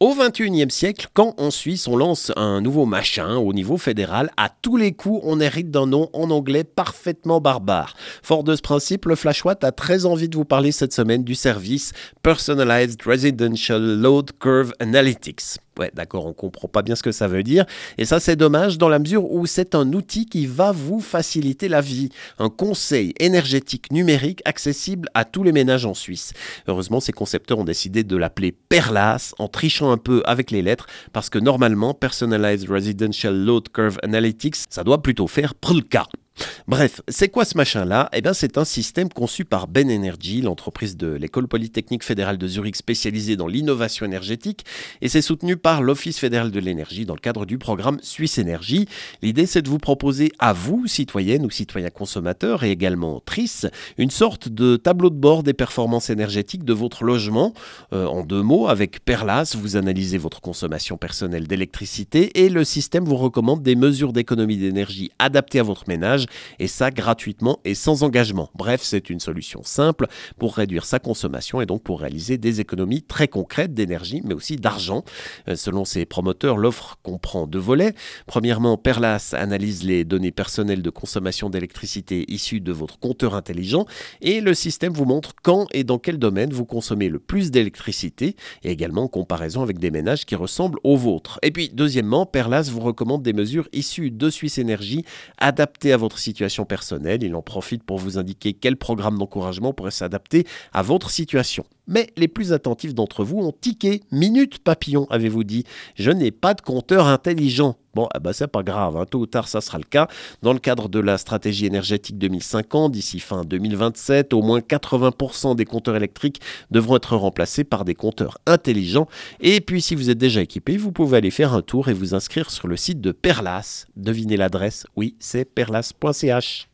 Au XXIe siècle, quand en Suisse on lance un nouveau machin au niveau fédéral, à tous les coups on hérite d'un nom en anglais parfaitement barbare. Fort de ce principe, le Flash Watt a très envie de vous parler cette semaine du service Personalized Residential Load Curve Analytics. Ouais, d'accord, on comprend pas bien ce que ça veut dire. Et ça, c'est dommage dans la mesure où c'est un outil qui va vous faciliter la vie. Un conseil énergétique numérique accessible à tous les ménages en Suisse. Heureusement, ces concepteurs ont décidé de l'appeler Perlas en trichant un peu avec les lettres parce que normalement, Personalized Residential Load Curve Analytics, ça doit plutôt faire PRLK. Bref, c'est quoi ce machin-là ? Eh bien, c'est un système conçu par Ben Energy, l'entreprise de l'École Polytechnique fédérale de Zurich spécialisée dans l'innovation énergétique, et c'est soutenu par l'Office fédéral de l'énergie dans le cadre du programme Suisse Énergie. L'idée, c'est de vous proposer à vous, citoyennes ou citoyens consommateurs et également TRIS, une sorte de tableau de bord des performances énergétiques de votre logement. En deux mots, avec Perlas, vous analysez votre consommation personnelle d'électricité et le système vous recommande des mesures d'économie d'énergie adaptées à votre ménage, et ça gratuitement et sans engagement. Bref, c'est une solution simple pour réduire sa consommation et donc pour réaliser des économies très concrètes d'énergie, mais aussi d'argent. Selon ses promoteurs, l'offre comprend deux volets. Premièrement, Perlas analyse les données personnelles de consommation d'électricité issues de votre compteur intelligent et le système vous montre quand et dans quel domaine vous consommez le plus d'électricité et également en comparaison avec des ménages qui ressemblent aux vôtres. Et puis, deuxièmement, Perlas vous recommande des mesures issues de Suisse Énergie adaptées à votre situation personnelle. Il en profite pour vous indiquer quel programme d'encouragement pourrait s'adapter à votre situation. Mais les plus attentifs d'entre vous ont tiqué. Minute papillon, avez-vous dit. Je n'ai pas de compteur intelligent. Bon, c'est pas grave, tôt ou tard ça sera le cas. Dans le cadre de la stratégie énergétique 2050, d'ici fin 2027, au moins 80% des compteurs électriques devront être remplacés par des compteurs intelligents. Et puis si vous êtes déjà équipé, vous pouvez aller faire un tour et vous inscrire sur le site de Perlas. Devinez l'adresse, oui, c'est perlas.ch.